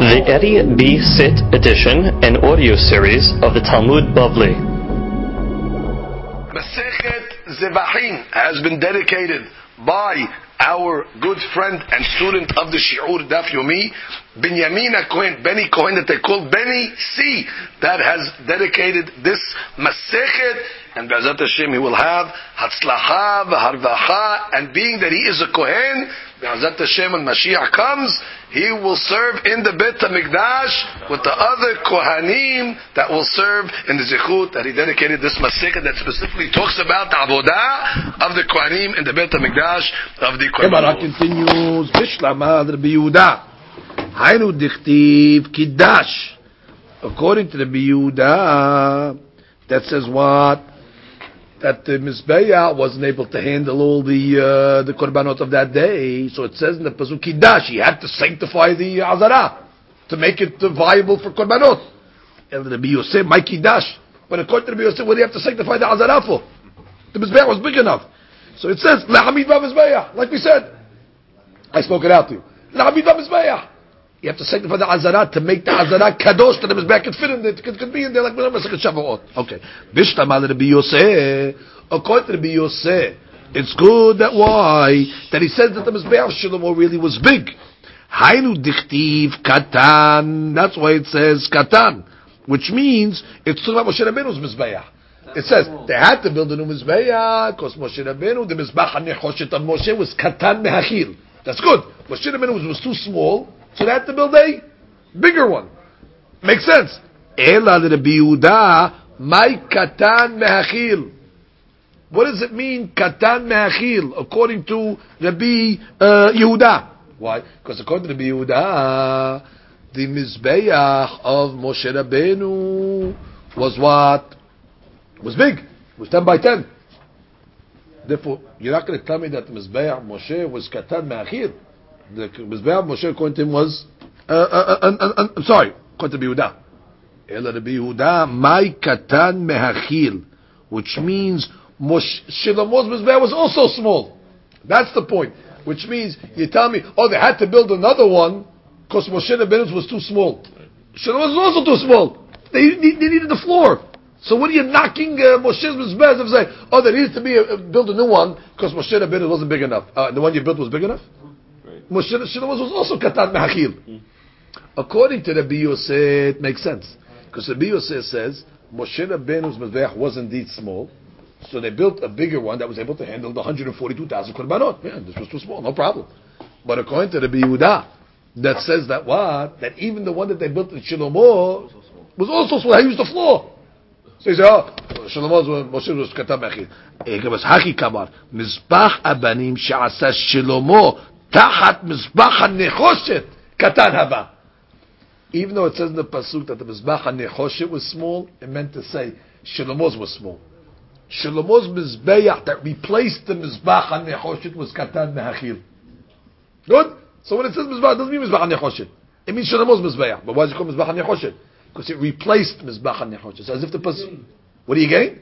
The Eddie B. Sit edition and audio series of the Talmud Bavli. Masechet Zevachim has been dedicated by our good friend and student of the Shi'ur Daf Yomi, Binyamin Cohen, Benny Cohen, that they call Benny C, that has dedicated this Masechet, and Be'ezat Hashem he will have Hatzlacha v'Harvacha, and being that he is a Kohen, Be'ezat Hashem when Mashiach comes, he will serve in the Beit HaMikdash with the other Kohanim that will serve in the Zichut that he dedicated this Masechet that specifically talks about the Avodah of the Kohanim in the Beit HaMikdash of the Kohanim. Gemara continues, Bishlama Rabbi Yehuda, Hainu Dichtiv Kiddash. According to Rabbi Yehuda, that says what? That the Mizbeah wasn't able to handle all the korbanot of that day. So it says in the Pasuk Kiddash, he had to sanctify the Azara to make it viable for korbanot. And Rabbi Yosef, my Kiddash. But according to Rabbi Yosef, what do you have to sanctify the Azara for? The Mizbeah was big enough. So it says, La'amid v'Mizbeah. Like we said. I spoke it out to you. La'amid v'Mizbeah. You have to sanctify the Azara to make the Azara kadosh, that the Mizbeah could fit in there, could be in there like whatever, like a Shavuot. Okay. Bishtamal Rabbi Yosef. According to Rabbi Yosef, it's good that why? That he says that the Mizbeah of Shlomo really was big. Hainu dichtiv katan. That's why it says katan. Which means, it's talking about Moshe Rabbeinu's Mizbeah. It says, they had to build a new Mizbeah, because Moshe Rabbeinu, the Mizbach HaNechoshet of Moshe was katan mehachil. That's good. Moshe Rabbeinu was too small, so they had to build a bigger one. Makes sense. Ela Rabbi Yehuda, my katan mehachil. What does it mean, katan mehachil, according to Rabbi Yehuda? Why? Because according to Rabbi Yehuda, the Mizbeach of Moshe Rabbeinu was what? Was big. It was 10 by 10. Therefore, you're not going to tell me that the Mizbeach Moshe was katan mehachil. The Mizbeach Moshe according to him was I'm sorry, according to Rabbi Yehuda. Ela Rabbi Yehuda, my katan mehachil, which means Shlomo's Mizbeach was also small. That's the point. Which means you tell me, oh, they had to build another one because Moshe Rabbeinu's was too small. Shlomo's was also too small. They needed the floor. So what are you knocking Moshe's Mizbeach and say, oh, there needs to be build a new one because Moshe Rabbeinu wasn't big enough. The one you built was big enough? Right. Moshe was also katan mehachil. According to Rabbi Yosef, it makes sense. Because Rabbi Yosef says, Moshe Rabbeinu's Mizbeach was indeed small, so they built a bigger one that was able to handle the 142,000 korbanot. Yeah, this was too small, no problem. But according to Rabbi Yehuda, that says that what? That even the one that they built in Shlomo was also small. He used the floor. So he said, oh, Shlomo was katan mehachil. It was haki kamar. Mizbach abanim she'asa Shlomo tachat mizbach hanechoshet katan haba. Even though it says in the pasuk that the mizbach hanechoshet was small, it meant to say Shlomo's was small. Shlomo's Mizbeach that replaced the Mizbach HaNechoshet was Katan Mehachil. Good? So when it says Mizbach, it doesn't mean Mizbach HaNechoshet. It means Shlomo's Mizbeach. But why is it called Mizbach HaNechoshet? Because it replaced Mizbach HaNechoshet. So as if the person... What do you gain?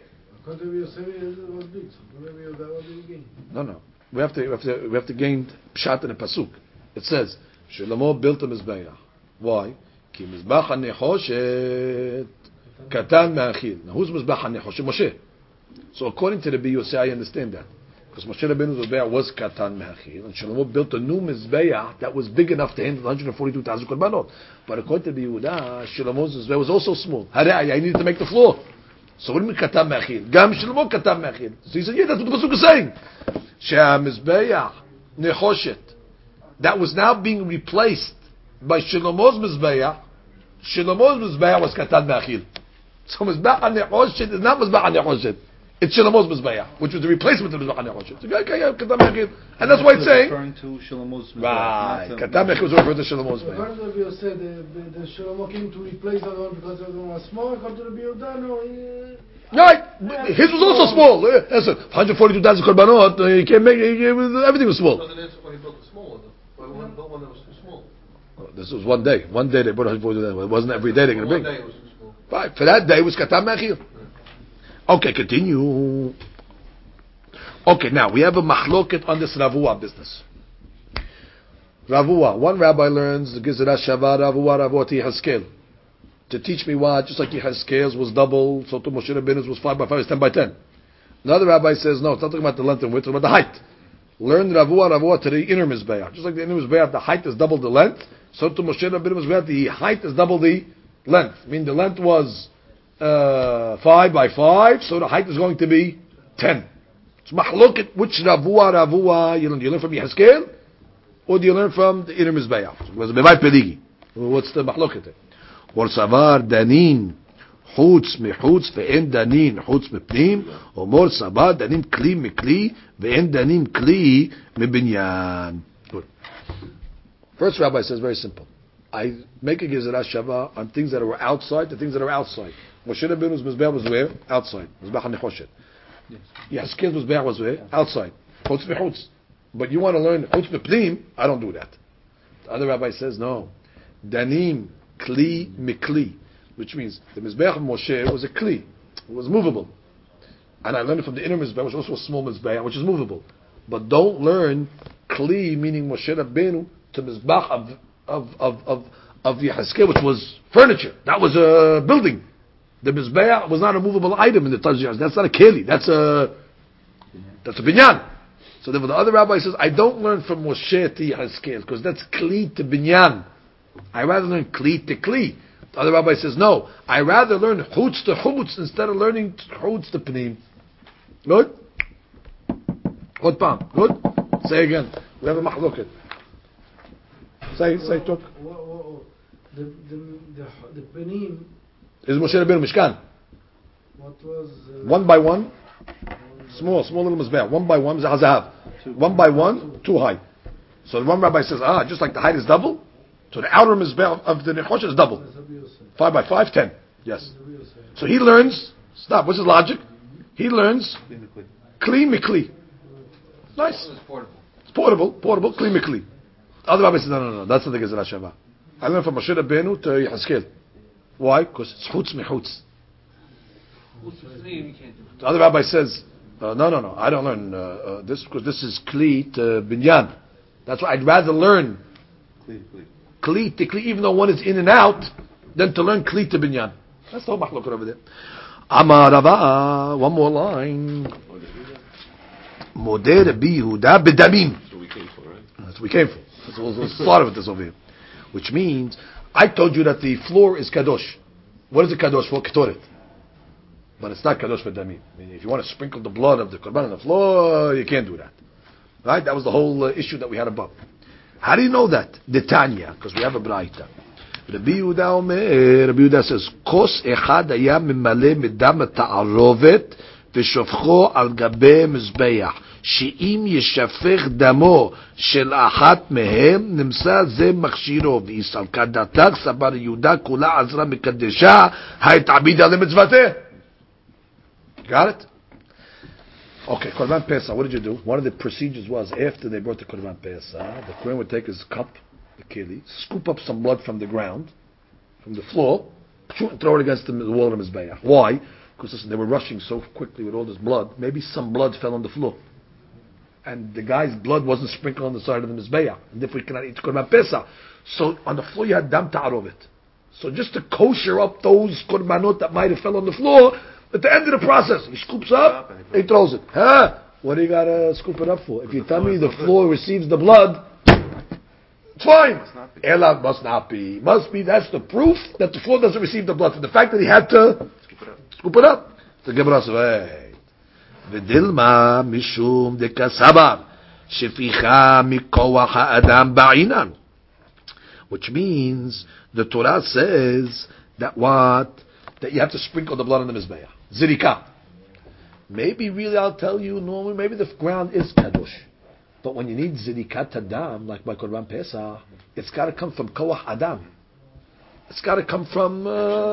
No. We have to gain Pshat in a pasuk. It says, Shlomo built a Mizbeach. Why? Ki Mizbach HaNechoshet Katan Mehachil. Now who's Mizbach HaNechoshet? Moshe. So according to Rabbi Yosef, I understand that. Because Moshe Rabbeinu's Mizbeach was katan mehachil, and Shlomo built a new Mizbeach that was big enough to handle 142,000 korbanot. But according to Rabbi Yehuda, Shlomo's Mizbeach was also small. I needed to make the floor. So what do you mean katan mehachil? Gam Shlomo katan mehachil. So he said, yeah, that's what the pasuk is saying. She'a Mizbeach nechoshet that was now being replaced by Shlomo's Mizbeach. Shlomo's Mizbeach was katan mehachil. So Mizbeach nechoshet is not Mizbeach nechoshet. It's Shlomo's Mizbeach, which was the replacement of Mizbeach HaNechoshet. And that's why it's saying... referring to Shlomo's Mizbeach. Right. Katan Mehachil was referring to Shlomo's Mizbeach. According to Rabbi Yosef, the Shlomo came to replace the other one because the other one was small. According to Rabbi Yehuda, no. Right. His was also small. Listen, 142,000 korbanot, he can't make... everything was small. Doesn't answer why he built the small one. Why built one that was too small? This was one day. One day they brought 142,000. It wasn't every day they're going to bring. One day it was too small. Right. For that day it was Katan Mehachil. Okay, continue. Okay, now we have a machloket on this Ravua business. Ravua. One rabbi learns the Gezerat Shava Ravua to Yehezkel. To teach me what, just like Yehezkel's was double, so to Moshe Rabbeinu's was 5 by 5, it's 10 by 10. Another rabbi says, no, it's not talking about the length and width, it's about the height. Learn Ravua to the inner Mizbeach. Just like the inner Mizbeach, the height is double the length, so to Moshe Rabbeinu's Mizbeach, the height is double the length. I mean, the length was 5 by 5, so the height is going to be 10. So mahloket, which Ravua you learn from Yehezkel, or do you learn from the inner Mizbeach? What's the mahloket? Or danin חוץ מחוץ ואין דנין חוץ מפנים, אומר סבר דנין כלי מכלי ואין דנין כלי מבניין. Good. First rabbi says very simple. I make a Gezerat Shava on things that were outside to things that are outside. Moshe Rabbeinu's Mizbeach was where? Outside. Mizbeach HaNechoshet. Yes, Yehezkel's Mizbeach was where? Outside. Chutz mechutz. But you want to learn chutz mepnim? I don't do that. The other rabbi says no. Danim kli mikli, which means the Mizbeach of Moshe was a kli. It was movable. And I learned it from the inner Mizbeach, which was also a small Mizbeach, which is movable. But don't learn kli, meaning Moshe Rabbeinu, to Mizbeach of Yehezkel, which was furniture. That was a building. The Mizbeach was not a movable item in the Taziyah. That's not a keli. That's a binyan. So therefore the other rabbi says, I don't learn from Moshe to Yehezkel, because that's kli to binyan. I rather learn kli to kli. The other rabbi says, no, I rather learn chutz to chutz instead of learning chutz to pnim. Good? Good, Pam. Good? Say again. We have a mahloket. Say, talk. The pnim is Moshe Rabbeinu Mishkan. What was... 1 by 1. Small little mizbeach. 1 by 1 is hazahav. 1 by 1, too high. So the one rabbi says, just like the height is double, so the outer mizbeach of the nechoshet is double. 5 by 5, 10. Yes. So he learns, stop, what's his logic? He learns kli mikli. Nice. It's portable, kli mikli. The other rabbi says, no, that's not the Gezerat Shava. I learned from Moshe Rabbeinu to Yehezkel. Why? Because it's chutz mechutz. The other rabbi says, no, I don't learn this because this is kli to binyan. That's why I'd rather learn kli to kli, even though one is in and out, than to learn kli to binyan. That's the whole machlokah over there. Amar Rava, one more line. Modeh Rabbi Yehuda b'damim. That's what we came for, right? That's what we came for. That's a lot of it is over here. Which means, I told you that the floor is kadosh. What is the kadosh for? Ketoret. But it's not kadosh for damim. I mean, if you want to sprinkle the blood of the korban on the floor, you can't do that. Right? That was the whole issue that we had above. How do you know that? The Tanya, because we have a braita. Rabbi Yehuda says, Kos echad haya memale medam ta'arovet v'shofcho al gabe mizbeach she'im yeshafech damo shel achat mehem nimsa ze machshiro v'isal kadatak sabar Yehuda kula azra mekadesha ha'et'abida lemitzvateh. Got it? Okay, Korban Pesach, what did you do? One of the procedures was, after they brought the Korban Pesach, the Kohen would take his cup, the keli, scoop up some blood from the ground, from the floor, and throw it against the wall of his Mizbeach. Why? Because listen, they were rushing so quickly with all this blood, maybe some blood fell on the floor. And the guy's blood wasn't sprinkled on the side of the Mizbeach, and therefore he cannot eat Korban Pesach. So on the floor you had dam ta'arovet. So just to kosher up those Korbanot that might have fell on the floor, at the end of the process, he scoops up, he throws it. What do you got to scoop it up for? If you tell me the floor receives the blood, it's fine. Ela must not be. Must be, that's the proof that the floor doesn't receive the blood. For the fact that he had to scoop it up. The Gemara says, wait. V'dilma mishum dekasabar sheficha mikoach ha'adam ba'inan. Which means, the Torah says that what? That you have to sprinkle the blood on the Mizbeach. Zirika. Maybe really I'll tell you, normally maybe the ground is kadosh. But when you need Zirika Tadam, like by Korban Pesach, it's got to come from Koach Adam. It's got to come from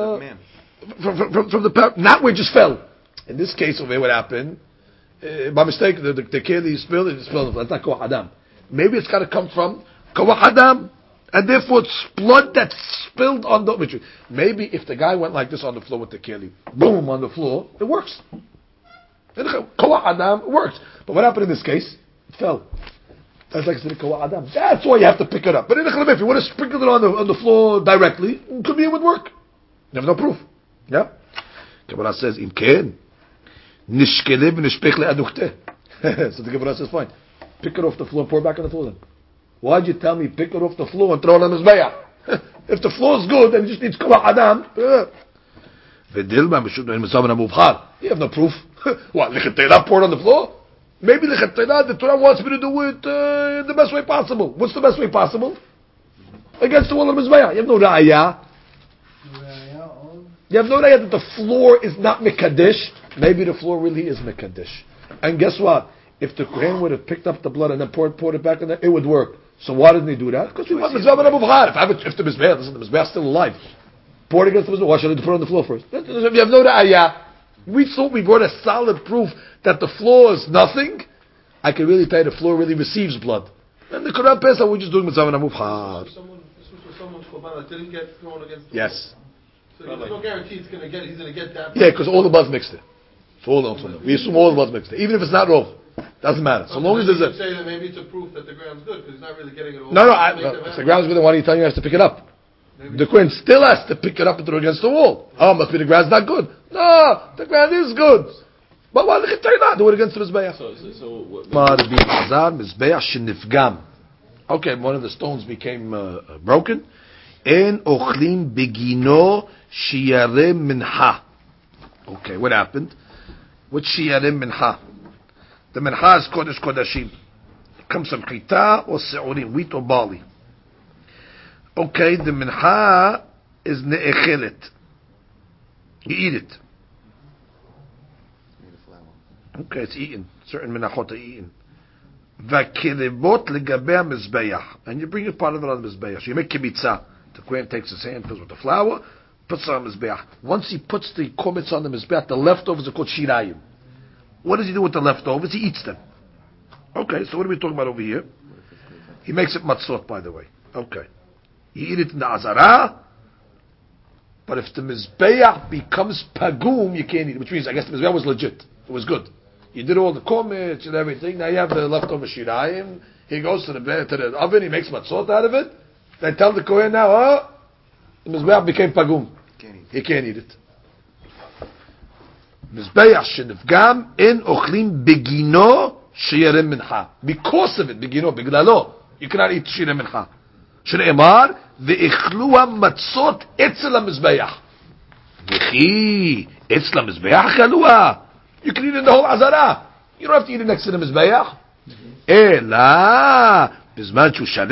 the not where it just fell. In this case over here, what happened? By mistake, the keli spilled, it spilled. That's not Koach Adam. Maybe it's got to come from Koach Adam. And therefore it's blood that's spilled on the... Maybe if the guy went like this on the floor with the keli, boom, on the floor, it works. Koach Adam, it works. But what happened in this case? It fell. That's like Zrika Adam. That's why you have to pick it up. But if you want to sprinkle it on the floor directly, it could be it would work. You have no proof. Yeah? Gemara says, Im ken, nishkele v'nishpech le'aduchte. So the Gemara says, fine. Pick it off the floor and pour it back on the floor then. Why'd you tell me pick it off the floor and throw it on the Mizbeach? If the floor is good and it just needs Kol Adam, v'dilma mishud no'in mitzavana mubhar. You have no proof. What, lichetayla pour it on the floor? Maybe lichetayla, the Torah wants me to do it the best way possible. What's the best way possible? Against the wall of the Mizbeach. You have no ra'ayah. You have no idea that the floor is not Mekadesh. Maybe the floor really is Mekadesh. And guess what? If the Kohen would have picked up the blood and then poured it back in there, it would work. So why didn't he do that? Because we want Mizbeach and Abu B'char. If the Mizbeach, listen, the Mizbeach is still alive. Pour it against the Mizbeach. Why should I put it on the floor first? If you have no idea, we thought we brought a solid proof that the floor is nothing. I can really tell you the floor really receives blood. And the Quran Pesach, we're just doing Mizbeach and Abu B'char. This was someone's korban that didn't get thrown against the Yes. So there's no guarantee he's going to get that. Yeah, because all the blood's mixed in. So all the we assume all the blood's mixed in. Even if it's not raw. Doesn't matter. So long as there's a... say that maybe it's a proof that the ground's good, because he's not really getting it all. No, if the ground's good, then why do you tell you he has to pick it up? Maybe the Kohen still has to pick it up and throw it against the wall. Oh, must be the ground's not good. No, the ground is good. But why do you not do it against the Mizbeach? Okay, one of the stones became broken. En ochlim begino shiyare minha. Okay, what happened? What shiyare minha? The minha is kodesh kodashim. It comes from chita or seurim, wheat or barley. Okay, the minha is ne'echelet. You eat it. Okay, it's eaten. Certain minachot are eaten. V'kelebot legabei mizbeach, and you bring a part of it on the mizbeach. So you make kibitzah. The Kohen takes his hand, fills with the flour, puts it on the mizbeach. Once he puts the kometz on the mizbeach, the leftovers are called shirayim. What does he do with the leftovers? He eats them. Okay, so what are we talking about over here? He makes it matzot, by the way. Okay. You eat it in the azara, but if the mizbeach becomes pagum, you can't eat it, which means I guess the mizbeach was legit. It was good. You did all the kometz and everything, now you have the leftover shirayim, he goes to the oven, he makes matzot out of it. They tell the Kohen now, the Mizbeach became pagum. He can't eat it. Mizbeach shenifgam en ochlim begino sheyarem mincha. Because of it, begino, beglalo, you cannot eat sheyarem mincha. Shneimar ve'ichlua matzot etzel ha-mizbeach. V'chi etzel ha-mizbeach chalua. You can eat it in the whole azara. You don't have to eat it next to the Mizbeach. Ela. It's got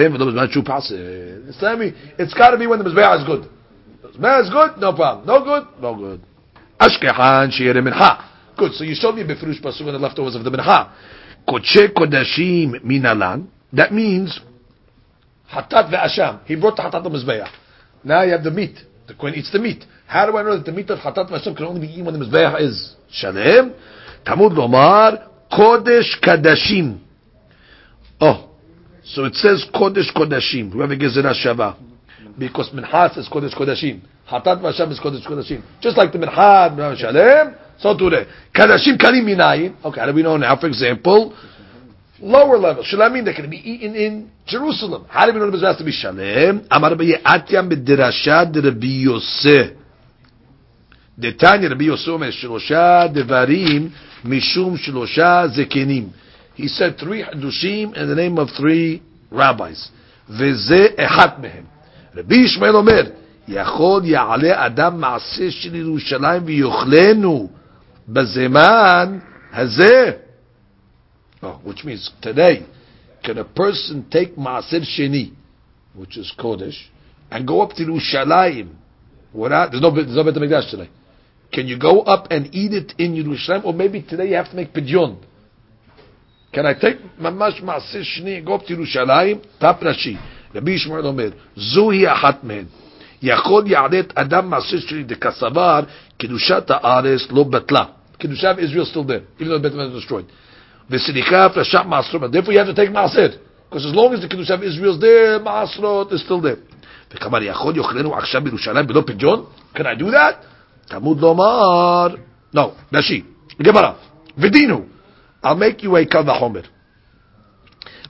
to be when the Mizbeach is good. The Mizbeach is good, no problem. No good, no good. Ashkehan sheyere mincha. Good, so you showed me befrush pasuk on the leftovers of the mincha. Kodshe kodashim minalan. That means hatat ve'asham. He brought the hatat to Mizbeach. Now you have the meat. The Kohen eats the meat. How do I know that the meat of hatat ve'asham can only be eaten when the Mizbeach is shalem? Tamud lomar kodesh kadashim. Oh. So it says Kodesh Kodashim. Whoever gives it a Shava. Because Mincha says Kodesh Kodashim. Hatat Vasham is Kodesh Kodashim. Just like the Mincha, Shalem, so too there. Kadashim Kalim Minayin. Okay, how do we know now? For example, lower level. Shalamim, they can be eaten in Jerusalem. How do we know the Mizbeach has to be Shalem? Amar Baye Atyam B'dirasha D'Rabbi Yoseh. Detanya Rabbi Yoseh Omer Shlosha Devarim Mishum Shlosha Zekenim. He said 3 hadushim in the name of 3 rabbis. Veze echat mehem. Rabbi Yishmael Omer, Yachol ya'ale adam ma'aseh shel Yerushalayim v'yochlenu b'zeman hazeh. Oh, which means today, can a person take ma'aser sheni, which is Kodesh, and go up to Yerushalayim? There's no Beit HaMikdash today. Can you go up and eat it in Yerushalayim, or maybe today you have to make pidyon? Can I take mamash ma'aseh sheni and go up to Yerushalayim? Tap Rashi. Rabbi Yishmael Omer, Zuhi achat mehen. Yachol ya'alet adam ma'aseh sheni dekasavar kedushat ha'aretz lo batla. Kedusha of Israel is still there, even though the Beit HaMikdash was destroyed. V'silicha rashat ma'asrot. Therefore, you have to take ma'aser, because as long as the kedusha of Israel is there, ma'asrot is still there. V'kamar yachol yochlenu achshav Yerushalayim b'lo pidyon. Can I do that? Talmud lomar. No, Rashi. Gemara. V'dinu. I'll make you a kal v'chomer.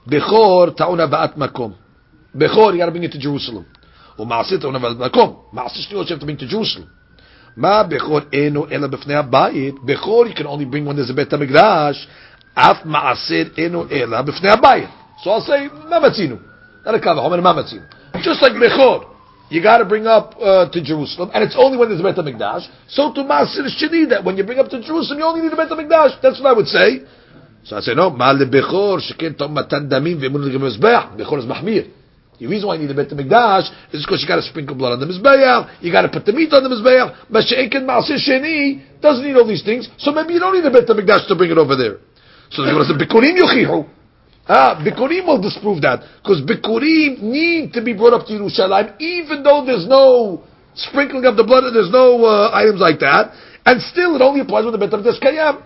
Bechor ta'una ba'at makom. Bechor, you got to bring it to Jerusalem. U'ma'aseh ta'una ba'at makom. Ma'aseh shniyot, you have to bring to Jerusalem. Ma bechor eno ela b'fnei habayit. Bechor, you can only bring when there's a Bet HaMikdash. Af ma'aseh eno ela b'fnei habayit. So I'll say, mamatzinu. Not a kavah, mamatzinu. Just like Bechor, you got to bring up to Jerusalem, and it's only when there's a Bet HaMikdash. So to Ma'asir Sheni, that when you bring up to Jerusalem, you only need a Bet HaMikdash. That's what I would say. So I say, no, Ma'al Bechor, Sheken Tom Matan Damim, Ve'emun L'gem Mizbeach. Bechor is Mahmir. The reason why you need a Bet HaMikdash is because you got to sprinkle blood on the Mizbeach, you got to put the meat on the Mizbeach, but She'eken Ma'asir Sheni doesn't need all these things, so maybe you don't need a Bet HaMikdash to bring it over there. So the Gemara says, Bikurim Yochihu. Bikurim will disprove that, because Bikurim need to be brought up to Yerushalayim, even though there's no sprinkling of the blood, and there's no items like that, and still it only applies when the Bet HaMikdash Kayam.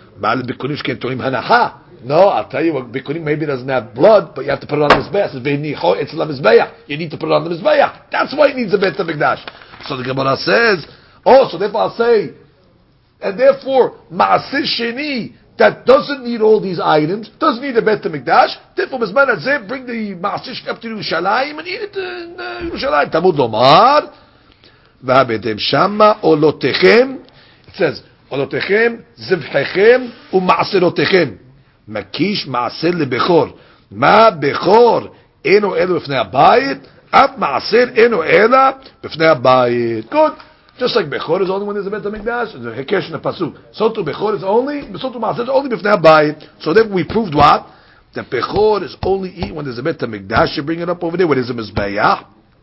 No, I'll tell you what, Bikurim maybe doesn't have blood, but you have to put it on the Mizbeach. It's la Mizbeach. You need to put it on the Mizbeach. That's why it needs a Bet HaMikdash. So the Gemara says, so therefore I'll say, and therefore, Ma'asir Sheni, that doesn't need all these items, doesn't need a Bet HaMikdash, therefore, Mizman Hazeh, bring the Ma'asir Sheni up to Yerushalayim and eat it in Yerushalayim. Tamud Lomar, V'habetem Shama Olotechem, it says, Olotechem, Zivchechem, U'Ma'asirotechem. Makish Ma'asir LeBechor. Ma Bechor, Eno Elo B'fnei HaBayit, Af Ma'asir Eno Ela B'fnei HaBayit. Good. Just like Bechor is only when there's a Bet HaMikdash, the Hekesh and the Pasuk. So to Bechor is only, so to Ma'aseh is only B'fnei HaBayit. So then we proved what? That Bechor is only eaten when there's a Bet HaMikdash. You bring it up over there when there's a Mizbeach.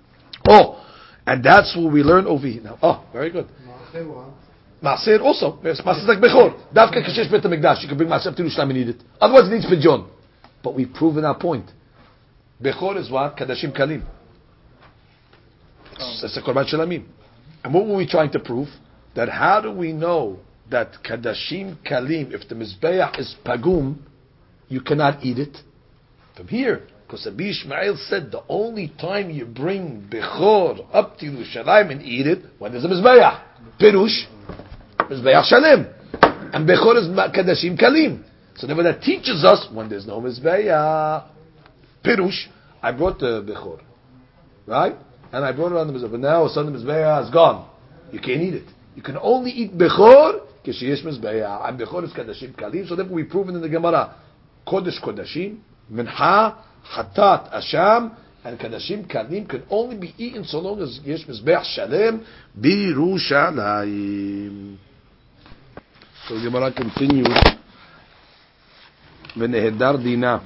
And that's what we learn over here now. Very good. Ma'aseh also. Ma'aseh is like Bechor. Davka Kashesh Bet HaMikdash. You can bring Ma'aseh to Yerushalayim and eat it. Otherwise it needs Pidyon. But we've proven our point. Bechor is what? Kadashim Kalim. It's a Korban Shalamim. And what were we trying to prove? That how do we know that Kadashim Kalim, if the Mizbeach is Pagum, you cannot eat it? From here. Because Abi Ishmael said the only time you bring Bechor up to Yerushalayim and eat it, when there's a Mizbeach. Pirush, Mizbeach Shalem. And Bechor is Kadashim Kalim. So therefore that teaches us, when there's no Mizbeach, Pirush, I brought the Bechor. Right? And I brought it on the Mizbeach. But now suddenly the Mizbeach is gone. You can't eat it. You can only eat Bechor Kishiyesh Mizbeach. And Bechor is Kadashim Kalim. So therefore we've proven in the Gemara Kodesh Kodashim, Mincha, Hatat, Asham, and Kadashim Kalim can only be eaten so long as Yesh Mizbeach Shalem Birushalayim. So the Gemara continues. V'nehedar Dina.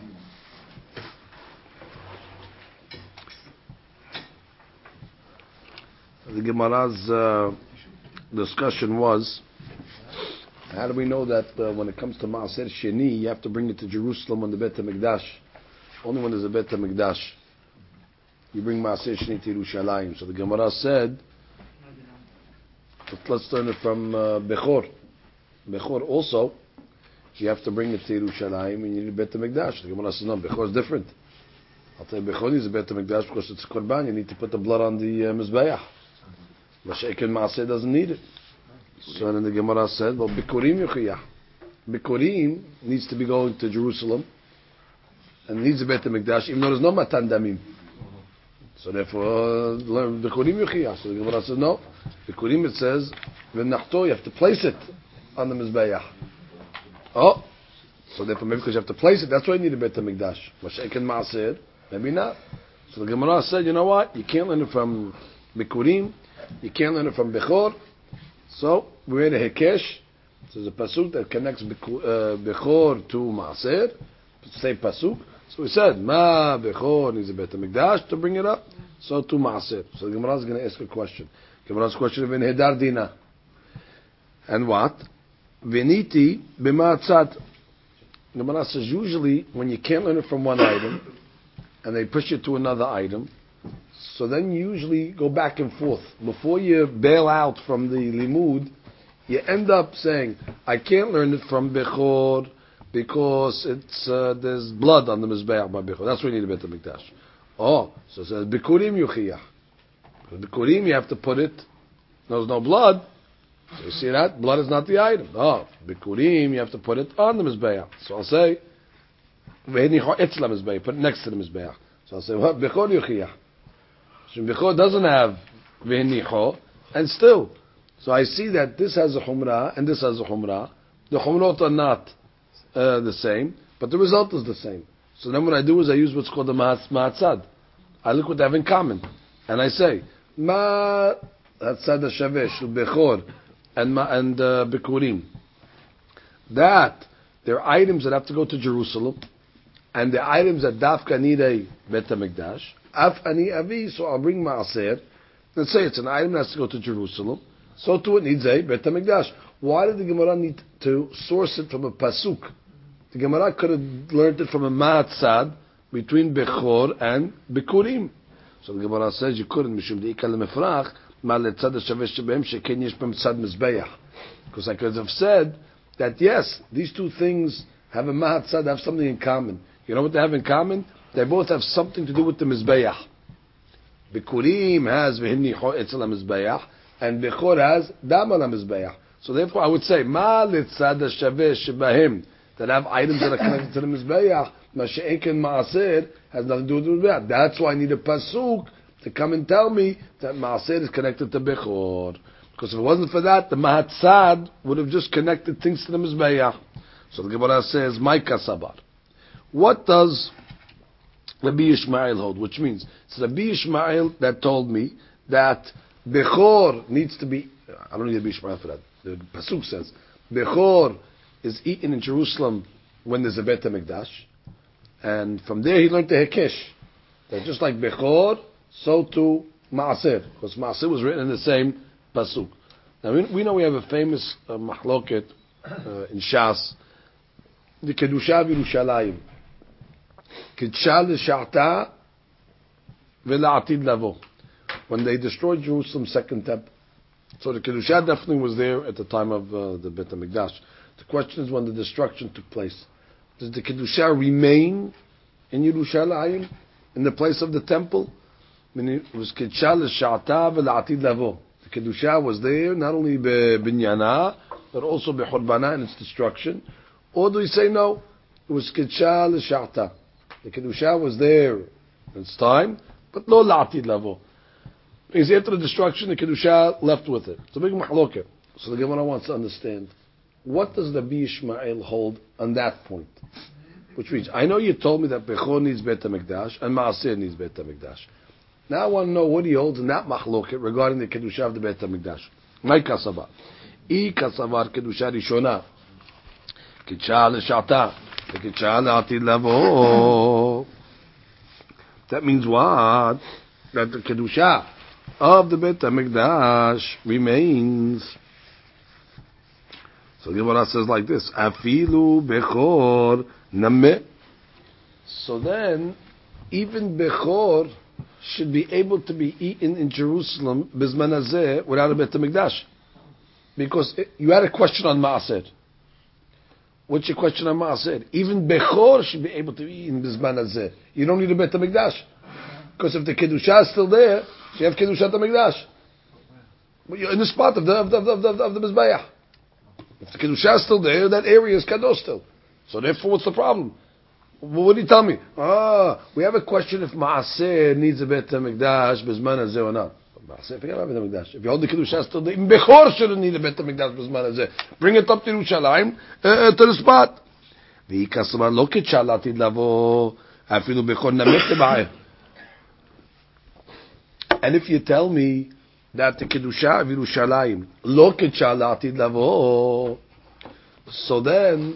The Gemara's discussion was, how do we know that when it comes to Ma'aser Sheni, you have to bring it to Jerusalem on the Bet HaMikdash? Only when there's a Bet HaMikdash, you bring Ma'aser Sheni to Yerushalayim. So the Gemara said, let's learn it from Bechor. Bechor also, you have to bring it to Yerushalayim and you need a Bet HaMikdash. The Gemara says, no, Bechor is different. I'll tell you, Bechor needs a Bet HaMikdash because it's Korban. You need to put the blood on the Mizbeach. Masha'ik al-Ma'aseh doesn't need it. So then the Gemara said, well, Bikurim Yochiyah. Bikurim needs to be going to Jerusalem and needs a Bet HaMikdash, even though there's no Matan Damim. So therefore, Bikurim Yochiyah. So the Gemara says, no. Bikurim, it says, V'nachto, you have to place it on the Mizbeach. So therefore, maybe because you have to place it, that's why you need a Bet HaMikdash. Masha'ik al-Ma'aseh, maybe not. So the Gemara said, you know what? You can't learn it from Bikurim. You can't learn it from Bechor. So we made a Hekesh. So there's a pasuk that connects Bechor to Maaser. Same pasuk. So we said, Ma Bechor needs a Bet HaMikdash to bring it up. So to Maaser. So the Gemara is going to ask a question. Gemara's question is V'nehedar Dina. And what? V'niti b'ma'atzat. Gemara says usually when you can't learn it from one item and they push it to another item, so then you usually go back and forth. Before you bail out from the limud, you end up saying, I can't learn it from Bechor because it's there's blood on the Mizbeach by Bechor. That's why you need a Bet HaMikdash. So it says, Bikurim Yuchiyah. Bikurim, you have to put it, there's no blood. So you see that? Blood is not the item. Bikurim, you have to put it on the Mizbeach. So I'll say, Ve'enicho etzel hamizbeach. Put it next to the mizbeach. So I'll say, what? Bechor yuchiyach. So Bechor doesn't have ve'enicho, and still. So I see that this has a chumrah and this has a chumrah. The chumrot are not the same, but the result is the same. So then what I do is I use what's called the ma'atzad. I look what they have in common, and I say ma'atzad hashavesh bechor and bikurim. That they're items that have to go to Jerusalem, and the items that dafka need a bet hamikdash. Af ani avi, so I'll bring ma'aser. Let's say it's an item that has to go to Jerusalem. So too it needs a Bet HaMikdash. Why did the Gemara need to source it from a pasuk? The Gemara could have learned it from a ma'atzad between Bechor and Bikurim. So the Gemara says you couldn't. Mishum de'ikal lemefrach ma'letzad hashavesh shebehem sheken yesh b'hem tzad mizbeach. Because I could have said that yes, these two things have a ma'atzad, have something in common. You know what they have in common? They both have something to do with the mizbeach. Bikurim has v'hinicho etzel ha-mizbeach, and Bechor has dam al ha-mizbeach. So therefore I would say, ma litzad ha-shavesh shebahem, that have items that are connected to the mizbeach, ma she'eken ma'aser, has nothing to do with the mizbeach. That's why I need a pasuk to come and tell me that ma'aser is connected to Bechor. Because if it wasn't for that, the Mahatzad would have just connected things to the mizbeach. So the Gemara says, Maika Sabar. What does Rabbi Yishmael hold? Which means, it's Rabbi Yishmael that told me that Bechor needs to be, I don't need Rabbi Yishmael for that. The Pasuk says, Bechor is eaten in Jerusalem when there's a Bet HaMikdash. And from there he learned the Hekesh. That just like Bechor, so too Ma'aser. Because Ma'aser was written in the same Pasuk. Now we know we have a famous mahloket in Shas, the Kedusha v'Yerushalayim. Kedusha l'sha'ata v'la'atid lavo. When they destroyed Jerusalem's second temple. So the Kedusha definitely was there at the time of the Bet HaMikdash. The question is when the destruction took place. Does the Kedusha remain in Yerushalayim, in the place of the temple? I mean, it was Kedusha l'sha'ata v'la'atid lavo. The Kedusha was there, not only binyana, but also b'churbana and its destruction. Or do we say no? It was Kedusha l'sha'ata. The Kedusha was there in its time, but no la'atid lavo. Because after the destruction, the Kedusha left with it. It's a big mahloket. So the Gemara wants to understand, what does the Rabbi Yishmael hold on that point? Which means, I know you told me that Bechor needs Bet HaMikdash and Ma'aser needs Bet HaMikdash. Now I want to know what he holds in that mahloket regarding the Kedusha of the Bet HaMikdash. My kasava. I kasavar Kedusha Rishona. Kedusha l'sha'ata. Kedusha l'atid lavo. That means what? That the Kedusha of the Bet HaMikdash remains. So the Gemara says like this: Afilu Bechor Nameh. So then, even Bechor should be able to be eaten in Jerusalem Bizman Hazeh without a Bet HaMikdash. Because you had a question on Ma'aser. What's your question on Ma'aser? Even Bechor should be able to be eaten Bizman Hazeh. You don't need a Bet HaMikdash. Because if the Kedusha is still there, you have Kedushat HaMikdash. You're in the spot of the Mizbeach. If the Kedusha is still there, that area is Kadosh still. So therefore, what's the problem? What do you tell me? We have a question if Ma'aser needs a Bet HaMikdash Bizman Hazeh or not. Ma'aser, forget about Bet HaMikdash. If you hold the Kedusha still there, even Bechor shouldn't need a Bet HaMikdash Bizman Hazeh. Bring it up to Yerushalayim, to the spot. V'ikasama lo Kedusha l'atid lavo, afilu Bechor namet ba'eh. And if you tell me that the Kedusha of Yerushalayim lo Kedusha l'atid lavo, so then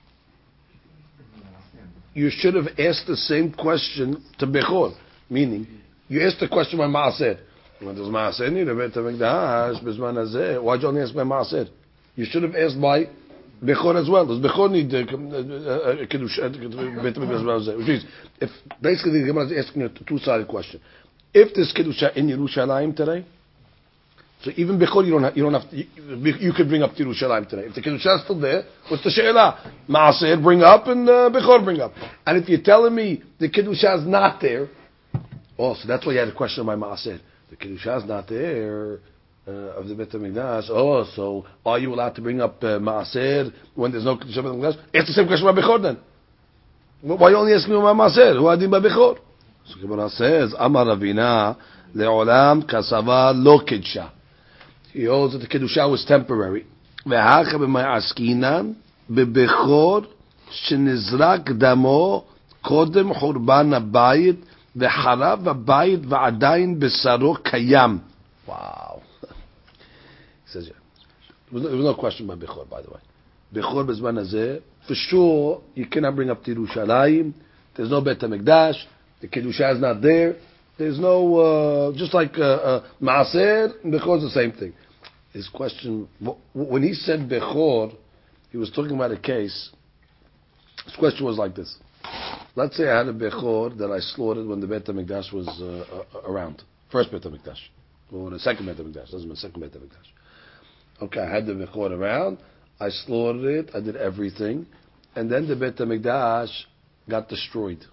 you should have asked the same question to Bechor. Meaning, you asked the question by Ma'aser. When does Ma'aser need a Bet HaMikdash Bizman Hazeh? Why'd you only ask by Ma'aser? You should have asked by Bechor as well. Does Bechor need Kedusha Bet HaMikdash Bizman Hazeh? Which means, if basically the Gemara is asking a two-sided question. If there's Kedusha in Yerushalayim today, so even Bechor you don't have to, you could bring up to Yerushalayim today. If the Kedusha is still there, what's the she'elah? Ma'aser bring up and Bechor bring up. And if you're telling me the Kedusha is not there, so that's why you had a question on my Ma'aser. The Kedusha is not there of the Bet HaMikdash. So are you allowed to bring up Ma'aser when there's no Kedusha of the Mikdash? It's the same question about Bechor then. Why are you only asking about Maaser? Who adin b'Bechor? So Gemara says, Amar Ravina le'olam kasava lo kedsha. He holds that the kedusha was temporary. Ve'hacha b'ma'askinan b'Bechor shenizrak damo kodem churban habayit ve'harav habayit ve'adayin besaro kayam. Wow. He says, there was no question by Bechor, by the way. Bechor bezman hazeh, for sure, you cannot bring up Yerushalayim. There's no Bet HaMikdash. The Kedusha is not there. There's no, just like Maaser, Bechor is the same thing. His question, when he said Bechor, he was talking about a case. His question was like this. Let's say I had a Bechor that I slaughtered when the Bet HaMikdash was around. First Bet HaMikdash. Or the second Bet HaMikdash. Doesn't mean second Bet HaMikdash. Okay, I had the Bechor around. I slaughtered it. I did everything. And then the Bet HaMikdash got destroyed.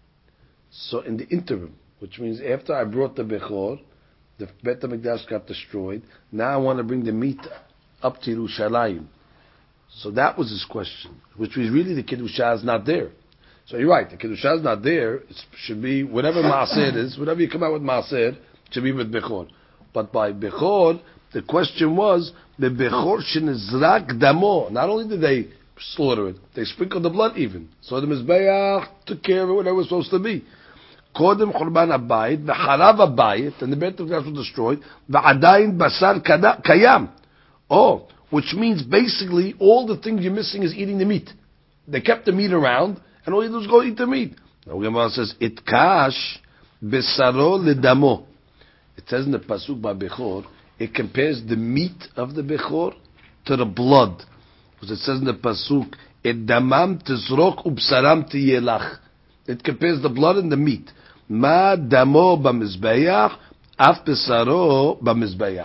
So in the interim, which means after I brought the Bechor, the Bet HaMikdash got destroyed. Now I want to bring the meat up to Yerushalayim. So that was his question, which was really the Kedusha is not there. So you're right, the Kedusha is not there. It should be whatever Maaser is, whatever you come out with Maaser, should be with Bechor. But by Bechor, the question was, the Bechor shenizrak damo. Not only did they slaughter it, they sprinkled the blood even. So the Mizbeach took care of it whatever it was supposed to be. Kodem churban habayit, v'harav habayit, and the Bet HaMikdash was destroyed, v'adayin basar kayam. Oh, which means basically all the things you're missing is eating the meat. They kept the meat around, and all you do is go eat the meat. Now Gemara says, itkash besaro ledamo. It says in the pasuk by Bechor, it compares the meat of the Bechor to the blood. Because it says in the pasuk, et damam tizrok ubsaram tiyelach. It compares the blood and the meat. Ma damo b'mizbeach, af besaro b'mizbeach.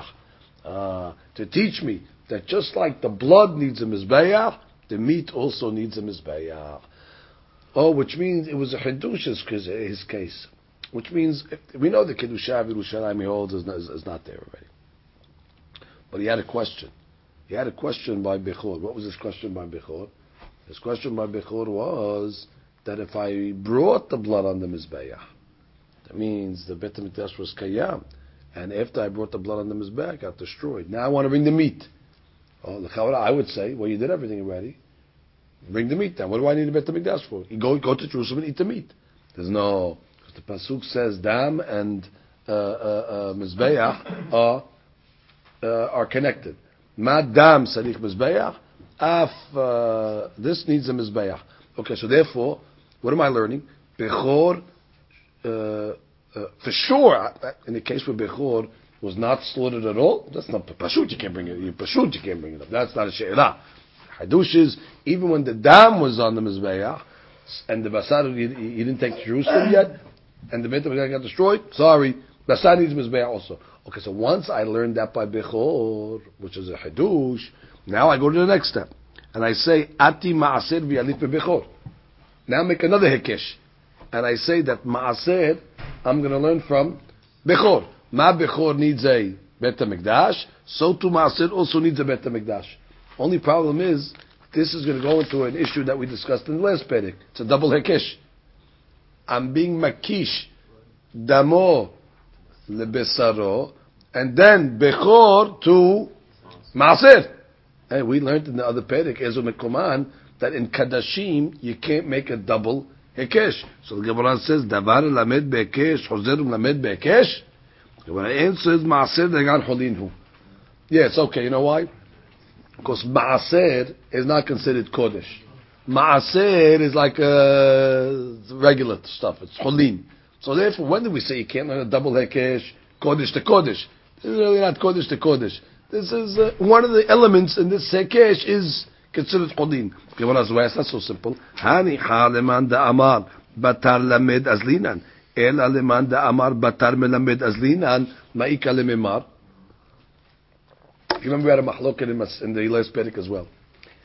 To teach me that just like the blood needs a mizbeach, the meat also needs a mizbeach. Oh, which means it was a chidush his case. Which means, we know the Kedusha of Yerushalayim he holds is not there already. But he had a question. He had a question by Bechor. What was his question by Bechor? His question by Bechor was that if I brought the blood on the Mizbeach, that means the Bet HaMikdash was Kayam. And after I brought the blood on the Mizbeach, it got destroyed. Now I want to bring the meat. Oh, I would say, well, you did everything already. Bring the meat down. What do I need a Bet HaMikdash for? You go to Jerusalem and eat the meat. There's no... The pasuk says dam and mizbeach are connected. Ma dam sarich mizbeach. Af this needs a mizbeach. Okay, so therefore, what am I learning? Bechor, for sure, in the case where Bechor was not slaughtered at all, that's not pashut. You can't bring it. Pashut, you can't bring it up. That's not a she'elah. Hadush is even when the dam was on the mizbeach and the basar you didn't take to Jerusalem yet. And the Bet HaMikdash got destroyed. Sorry, Basar needs Mizbeach also. Okay, so once I learned that by Bechor, which is a Hadush, now I go to the next step. And I say, Ati Ma'aser v'yalif beBechor. Now make another Hekesh. And I say that Ma'aser, I'm going to learn from Bechor. Ma Bechor needs a Bet HaMikdash, so too Ma'aser also needs a Bet HaMikdash. Only problem is, this is going to go into an issue that we discussed in the last Perek. It's a double Hekesh. I'm being makish damo lebesaro, and then bechor to maaser. Hey, we learned in the other perek Ezo Mekoman that in kadashim you can't make a double hekesh. So the Gemara says davar lamed bekesh hozer lamed bekesh. The Gemara answers maaser degan holinhu. Yes, okay. You know why? Because maaser is not considered kodesh. Ma'aser is like regular stuff. It's cholin. So therefore, when do we say you can't learn a double hekesh, kodesh to kodesh? This is really not kodesh to kodesh. This is one of the elements in this hekesh is considered cholin. Gemara's way, it's not so simple. Hani ha'leman da'amar batar lamed azlinan. El aleman da'amar batar melamed azlinan ma'ika lememar. You remember we had a mahloket in the last perek as well.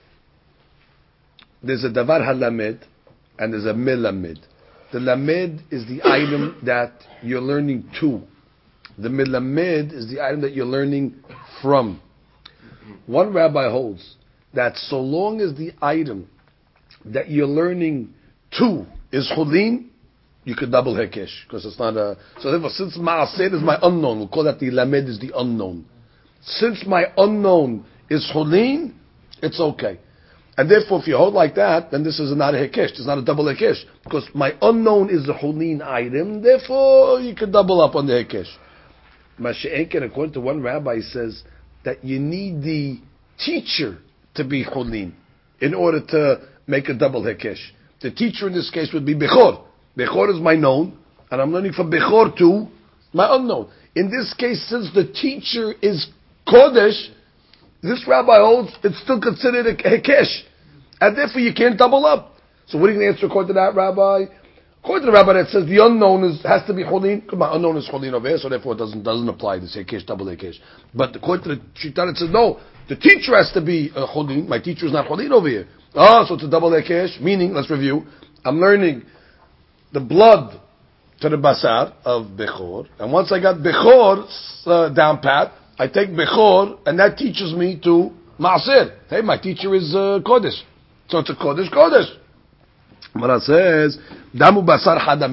There's a davar halamed and there's a melamed. The lamed is the item that you're learning to. The melamed is the item that you're learning from. One rabbi holds that so long as the item that you're learning 2 is chulin, you could double hekesh because it's not a. So therefore, since ma'aser is my unknown, we'll call that the lamed is the unknown. Since my unknown is chulin, it's okay. And therefore, if you hold like that, then this is not a hekesh. It's not a double hekesh because my unknown is the chulin item. Therefore, you could double up on the hekesh. Mashiach, according to one rabbi, says that you need the teacher to be chulin in order to make a double hekesh. The teacher in this case would be Bechor. Bechor is my known, and I'm learning from Bechor to my unknown. In this case, since the teacher is Kodesh, this rabbi holds it's still considered a hekesh, and therefore you can't double up. So what are you going to answer according to that rabbi? According to the rabbi that says the unknown has to be chulin, my unknown is chulin over here, so therefore it doesn't apply this hekesh, double hekesh. But according to the Shita, it says no, the teacher has to be chulin. My teacher is not chulin over here. So it's a double hekesh, meaning, let's review, I'm learning the blood to the basar of Bechor, and once I got Bechor down pat, I take Bechor, and that teaches me to Ma'asir. Hey, my teacher is Kodesh. So it's a Kodesh. Mara says, Damu basar hada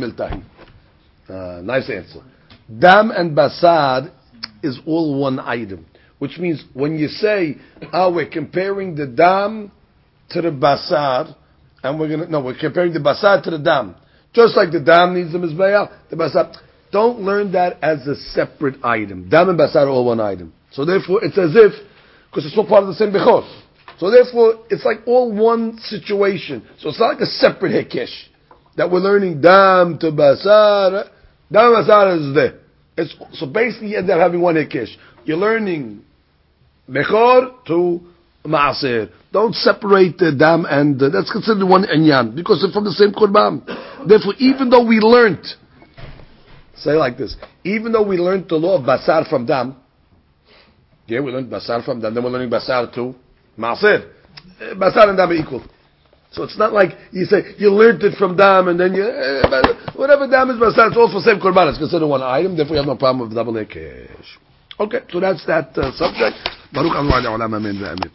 miltahi. Nice answer. Dam and basar is all one item. Which means when you say, we're comparing the dam to the basar, and we're comparing the basar to the dam. Just like the dam needs the mizbeach, the basar. Don't learn that as a separate item. Dam and basar are all one item. So therefore, it's as if, because it's all part of the same bechor. So therefore, it's like all one situation. So it's not like a separate hekesh. That we're learning dam to basar. Dam and basar is there. So basically you end up having one hekesh. You're learning bechor to ma'asir. Don't separate the dam and that's considered one inyan because they're from the same korban. Therefore, even though we learned, say like this, even though we learned the law of basar from dam, we learned basar from dam, then we're learning basar to ma'asir. Basar and dam are equal. So it's not like you say you learned it from dam and then whatever dam is basar, it's all for the same korban. It's considered one item. Therefore, you have no problem with double hekesh. Okay, so that's that subject. Baruch Adonai Olam Amen.